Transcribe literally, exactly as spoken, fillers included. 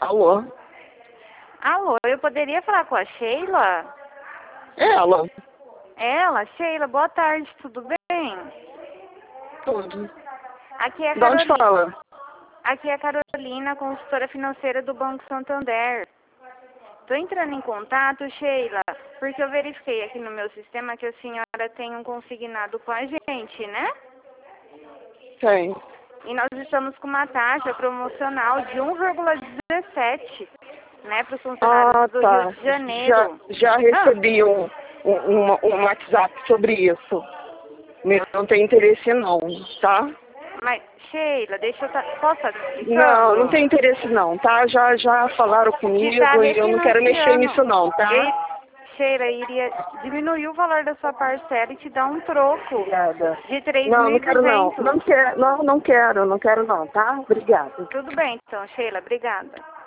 Alô? Alô, eu poderia falar com a Sheila? Ela? Ela? Sheila, boa tarde, tudo bem? Tudo. Aqui é a De onde Carolina. fala? Aqui é a Carolina, consultora financeira do Banco Santander. Estou entrando em contato, Sheila, porque eu verifiquei aqui no meu sistema que a senhora tem um consignado com a gente, né? Tem. E nós estamos com uma taxa promocional de um vírgula dezessete, né, para os funcionários Ah, do tá. Rio de Janeiro. Já, já recebi um, um, um, um WhatsApp sobre isso. Eu não tenho interesse não, tá? Mas, Sheila, deixa eu... Ta... Posso estar explicando? Não, não tem interesse não, tá? Já, já falaram comigo Está e eu não quero mexer nisso não, tá? E, Sheila, iria diminuir o valor da sua parcela e te dar um troco Obrigada. de três Não, mil não e quero não. duzentos. Não quero, não, não quero, não quero não, tá? Obrigada. Tudo bem, então, Sheila, obrigada.